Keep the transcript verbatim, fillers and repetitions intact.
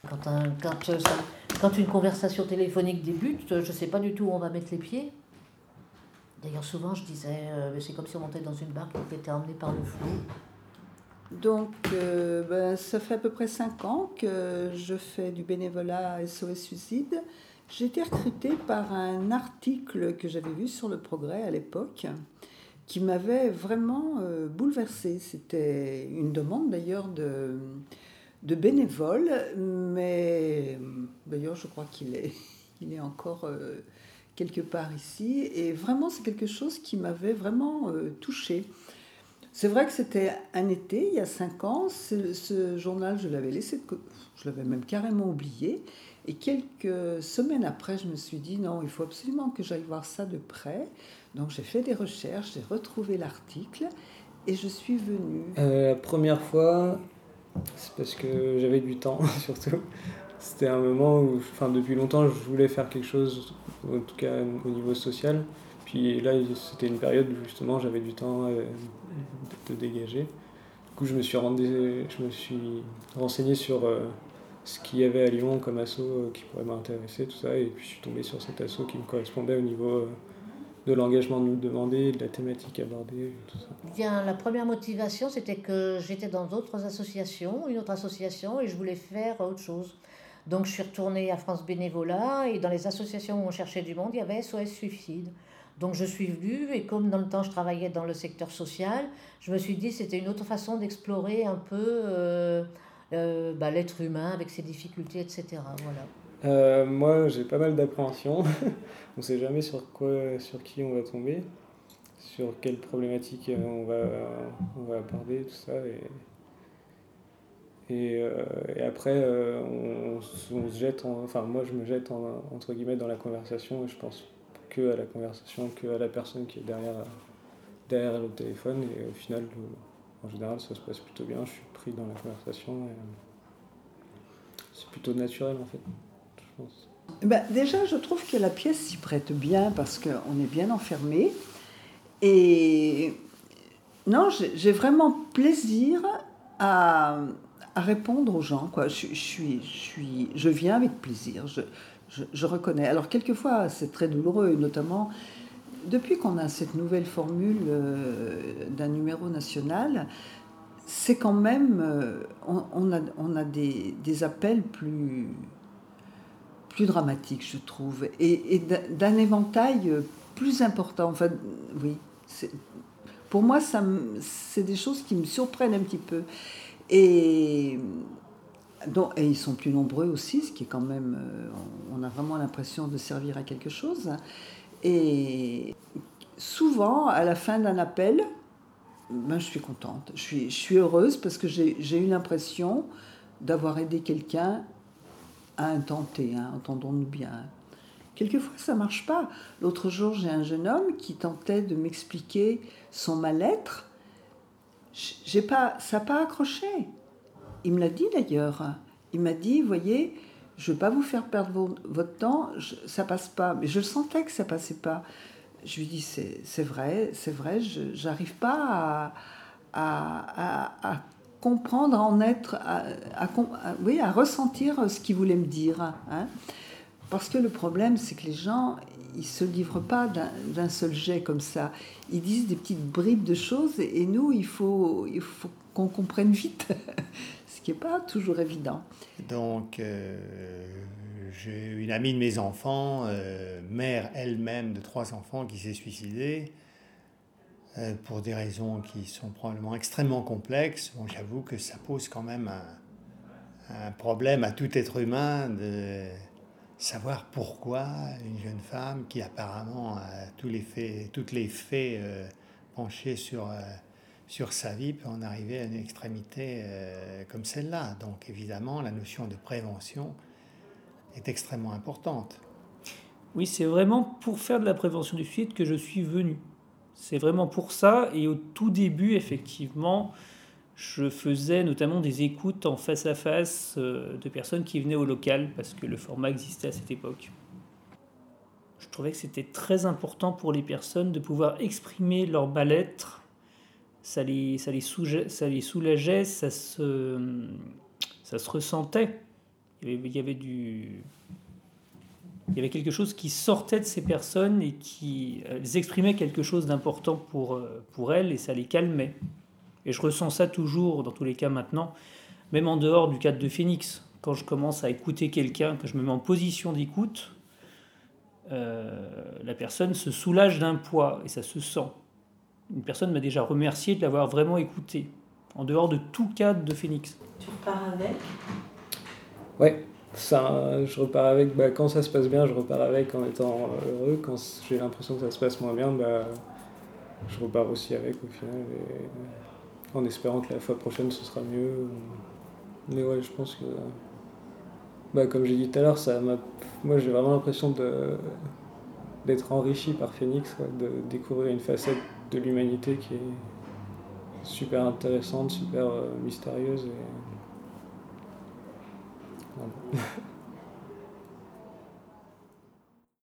Quand, un, quand, ça, quand une conversation téléphonique débute, je ne sais pas du tout où on va mettre les pieds. D'ailleurs, souvent, je disais, euh, c'est comme si on montait dans une barque qui était emmenée par le flot. Donc, euh, ben, ça fait à peu près cinq ans que je fais du bénévolat à S O S Suicide. J'ai été recrutée par un article que j'avais vu sur Le Progrès à l'époque, qui m'avait vraiment euh, bouleversée. C'était une demande d'ailleurs de, de bénévoles, mais d'ailleurs je crois qu'il est, il est encore euh, quelque part ici. Et vraiment, c'est quelque chose qui m'avait vraiment euh, touchée. C'est vrai que c'était un été, il y a cinq ans. Ce, ce journal, je l'avais laissé, de côté, je l'avais même carrément oublié. Et quelques semaines après, je me suis dit, non, il faut absolument que j'aille voir ça de près. Donc j'ai fait des recherches, j'ai retrouvé l'article et je suis venue. Euh, la première fois, c'est parce que j'avais du temps, surtout. C'était un moment où, enfin, depuis longtemps, je voulais faire quelque chose, en tout cas au niveau social. Puis là, c'était une période où justement j'avais du temps euh, de, de dégager. Du coup, je me suis, rendu, je me suis renseigné sur euh, ce qu'il y avait à Lyon comme asso euh, qui pourrait m'intéresser, tout ça. Et puis je suis tombé sur cet asso qui me correspondait au niveau euh, de l'engagement nous demandé, de la thématique abordée, tout ça. Bien, la première motivation, c'était que j'étais dans d'autres associations, une autre association, et je voulais faire autre chose. Donc je suis retournée à France Bénévolat, et dans les associations où on cherchait du monde, il y avait S O S Suicide. Donc je suis venue, et comme dans le temps je travaillais dans le secteur social, je me suis dit que c'était une autre façon d'explorer un peu euh, euh, bah, l'être humain avec ses difficultés, et cetera. Voilà. Euh, moi, j'ai pas mal d'appréhension. On ne sait jamais sur quoi, sur qui on va tomber, sur quelle problématique on va, on va aborder, tout ça. Et, et, euh, et après, euh, on, on, se jette, en, enfin moi, je me jette en, entre guillemets dans la conversation. Et je pense que à la conversation, que à la personne qui est derrière, derrière le téléphone. Et au final, en général, ça se passe plutôt bien. Je suis pris dans la conversation. Et c'est plutôt naturel en fait. Ben, déjà, je trouve que la pièce s'y prête bien parce qu'on est bien enfermé. Et non, j'ai vraiment plaisir à, à répondre aux gens, quoi. Je, je, suis, je, suis, je viens avec plaisir, je, je, je reconnais. Alors, quelquefois, c'est très douloureux, notamment depuis qu'on a cette nouvelle formule euh, d'un numéro national. C'est quand même, euh, on, on a, on a des, des appels plus... plus dramatique, je trouve, et, et d'un éventail plus important. Enfin, oui, pour moi, ça, c'est des choses qui me surprennent un petit peu. Et, donc, et ils sont plus nombreux aussi, ce qui est quand même... On a vraiment l'impression de servir à quelque chose. Et souvent, à la fin d'un appel, ben, je suis contente, je suis, je suis heureuse parce que j'ai, j'ai eu l'impression d'avoir aidé quelqu'un à intenter, hein, entendons-nous bien. Quelquefois, ça ne marche pas. L'autre jour, j'ai un jeune homme qui tentait de m'expliquer son mal-être. J'ai pas, ça n'a pas accroché. Il me l'a dit d'ailleurs. Il m'a dit, voyez, je ne veux pas vous faire perdre vos, votre temps, je, ça ne passe pas. Mais je sentais que ça ne passait pas. Je lui dis, c'est, c'est vrai, c'est vrai, je n'arrive pas à, à, à, à comprendre, à en être, à, à, à, oui, à ressentir ce qu'il voulait me dire. Hein. Parce que le problème, c'est que les gens, ils ne se livrent pas d'un, d'un seul jet comme ça. Ils disent des petites bribes de choses et, et nous, il faut, il faut qu'on comprenne vite, ce qui n'est pas toujours évident. Donc, euh, j'ai une amie de mes enfants, euh, mère elle-même de trois enfants, qui s'est suicidée. Euh, pour des raisons qui sont probablement extrêmement complexes. Bon, j'avoue que ça pose quand même un, un problème à tout être humain de savoir pourquoi une jeune femme qui apparemment a tous les faits, toutes les faits euh, penchés sur, euh, sur sa vie peut en arriver à une extrémité euh, comme celle-là. Donc évidemment, la notion de prévention est extrêmement importante. Oui, c'est vraiment pour faire de la prévention du suicide que je suis venu. C'est vraiment pour ça. Et au tout début, effectivement, je faisais notamment des écoutes en face à face de personnes qui venaient au local, parce que le format existait à cette époque. Je trouvais que c'était très important pour les personnes de pouvoir exprimer leur mal-être. Ça les, ça les, soulageait, ça les soulageait, ça se, ça se ressentait. Il y avait, il y avait du... Il y avait quelque chose qui sortait de ces personnes et qui elles exprimaient quelque chose d'important pour, pour elles et ça les calmait. Et je ressens ça toujours, dans tous les cas maintenant, même en dehors du cadre de Phoenix. Quand je commence à écouter quelqu'un, que je me mets en position d'écoute, euh, la personne se soulage d'un poids et ça se sent. Une personne m'a déjà remercié de l'avoir vraiment écouté, en dehors de tout cadre de Phoenix. Tu repars avec ? Ouais. Ça, je repars avec, bah, quand ça se passe bien, je repars avec en étant heureux. Quand j'ai l'impression que ça se passe moins bien, bah, je repars aussi avec au final, et, en espérant que la fois prochaine ce sera mieux. Mais ouais, je pense que, bah, comme j'ai dit tout à l'heure, ça m'a, moi j'ai vraiment l'impression de, d'être enrichi par Phoenix, ouais, de découvrir une facette de l'humanité qui est super intéressante, super euh, mystérieuse. Et... Voilà.